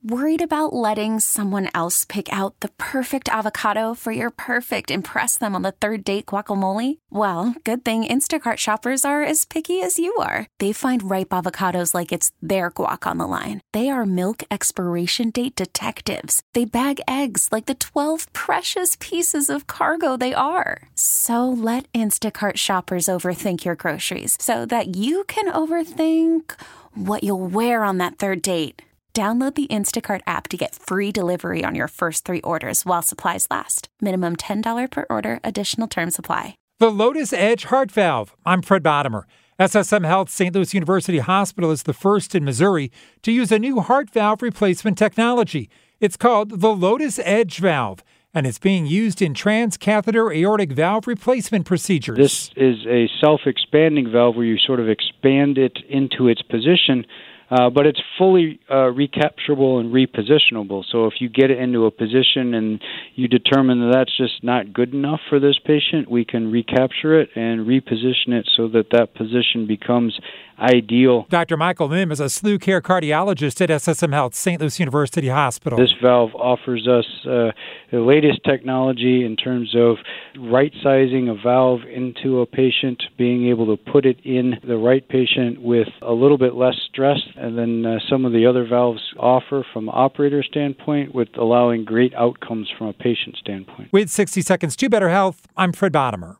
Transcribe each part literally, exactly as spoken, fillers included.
Worried about letting someone else pick out the perfect avocado for your perfect impress them on the third date guacamole? Well, good thing Instacart shoppers are as picky as you are. They find ripe avocados like it's their guac on the line. They are milk expiration date detectives. They bag eggs like the twelve precious pieces of cargo they are. So let Instacart shoppers overthink your groceries so that you can overthink what you'll wear on that third date. Download the Instacart app to get free delivery on your first three orders while supplies last. Minimum ten dollars per order. Additional terms apply. The Lotus Edge Heart Valve. I'm Fred Bottomer. S S M Health Saint Louis University Hospital is the first in Missouri to use a new heart valve replacement technology. It's called the Lotus Edge Valve, and it's being used in transcatheter aortic valve replacement procedures. This is a self-expanding valve where you sort of expand it into its position, Uh, but it's fully uh, recapturable and repositionable. So if you get it into a position and you determine that that's just not good enough for this patient, we can recapture it and reposition it so that that position becomes ideal. Doctor Michael Lim is a S L U care cardiologist at S S M Health Saint Louis University Hospital. This valve offers us uh, the latest technology in terms of right-sizing a valve into a patient, being able to put it in the right patient with a little bit less stress than uh, some of the other valves offer from an operator standpoint, with allowing great outcomes from a patient standpoint. With sixty seconds to better health, I'm Fred Bottomer.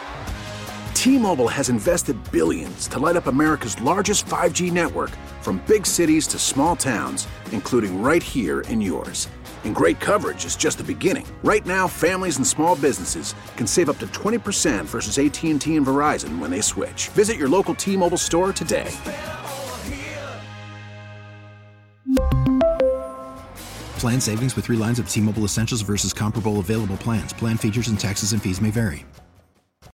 T-Mobile has invested billions to light up America's largest five G network, from big cities to small towns, including right here in yours. And great coverage is just the beginning. Right now, families and small businesses can save up to twenty percent versus A T and T and Verizon when they switch. Visit your local T-Mobile store today. Plan savings with three lines of T-Mobile Essentials versus comparable available plans. Plan features and taxes and fees may vary.